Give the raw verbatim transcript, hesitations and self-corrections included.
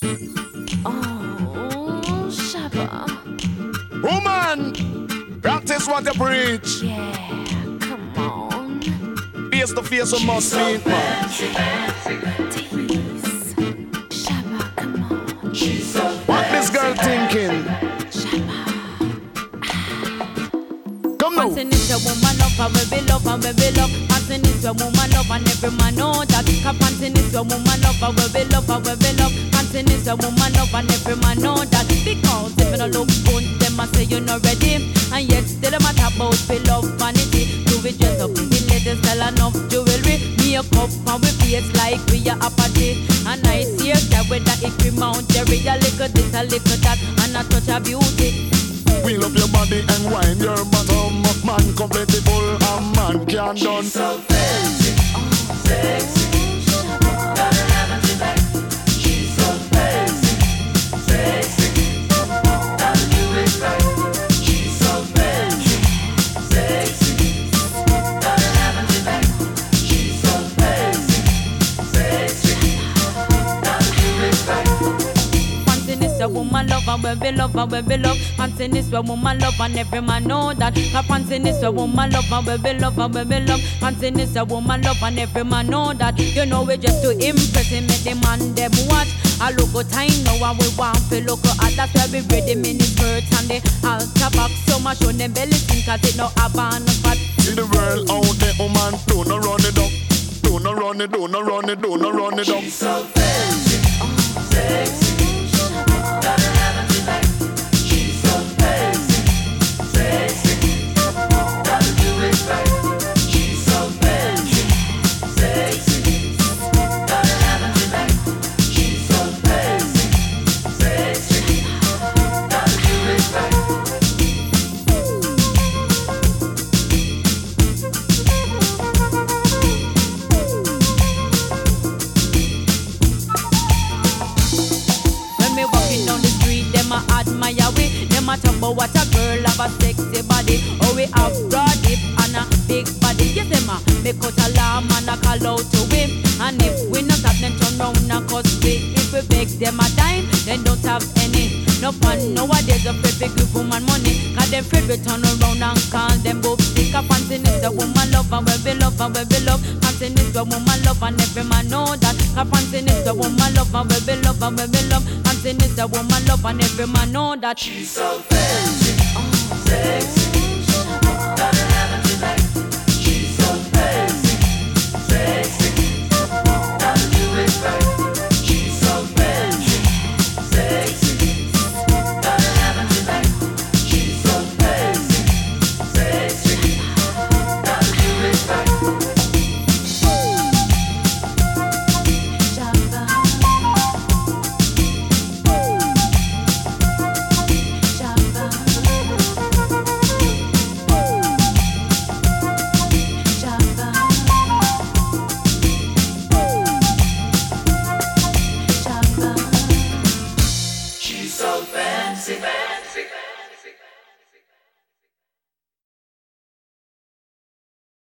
Oh, Shabba. Woman, practice what you preach. Yeah, come on. Face to face, you must meet, man. Tease. Shabba, come on. What this girl thinking? Come now. Panting is a woman love and we be love and we be love. Panting is a woman love and every man know that. Cause panting is a woman love and we be love and we be love. Panting is a woman love and every man know that. Because if you don't look good, them a say you're not ready. And yet still them a talk about we love vanity. Do we dress up in the latest style enough jewelry? Makeup and we face like we are a party. And I see that whether it cream out Jerry, a little this, a little that, and a touch of beauty. Wheel up your body and wind your bottom. Man completely full and man can't done. She's so fancy, sexy. Gotta have it tonight. She's so fancy, sexy. Gotta do it right. She's so fancy, sexy. Gotta have it tonight. She's so fancy, sexy. Gotta do it right. Panting is a woman love and when we love and when we love. Panting is a woman love and every man know that. Cause panting is a woman love and when we love and when we love. Panting is a woman love and every man know that. You know we just to impress him, make the man them watch. I look good time now and we want to look at. That's why we read the mini skirts and the altar back. So much on them belly skin cause it no have on no fat. See the world out there, oh man, do not run it up. Do not run it, do not run it, do not run it up. She's so fancy, sexy. Gotta have it tonight. She's so fancy, sexy. Gotta do it right. She's so fancy, sexy. Gotta have it tonight. She's so fancy, sexy. Gotta do it right. When me walking down the street, them a admire we. Them a talk about what a girl have a sexy body. Oh, we have broad hip and a big body. Yes, them a make out alarm and a call out to him. And if we not have them turn round and cuss we. If we beg them a dime, then don't have any. No fun nowadays, afraid to give woman money. Cause them afraid we turn around and call them both sick. A panting is a woman love and when we love and when we love. Panting is a woman love and every man know that. Cause panting is a woman love and when we love and when we love. Panting is a woman love and every man know that. She's so fancy, sexy. Gotta have it tonight. She's so fancy, sexy. Gotta do it right.